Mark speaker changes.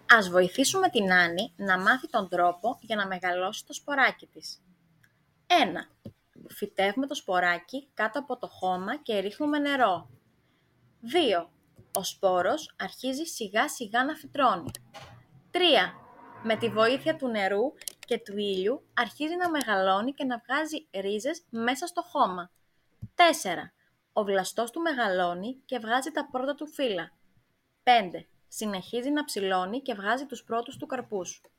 Speaker 1: Ας βοηθήσουμε την Άννη να μάθει τον τρόπο για να μεγαλώσει το σποράκι της. 1. Φυτεύουμε το σποράκι κάτω από το χώμα και ρίχνουμε νερό. 2. Ο σπόρος αρχίζει σιγά σιγά να φυτρώνει. 3. Με τη βοήθεια του νερού και του ήλιου αρχίζει να μεγαλώνει και να βγάζει ρίζες μέσα στο χώμα. 4. Ο βλαστός του μεγαλώνει και βγάζει τα πρώτα του φύλλα. 5. Συνεχίζει να ψηλώνει και βγάζει τους πρώτους του καρπούς.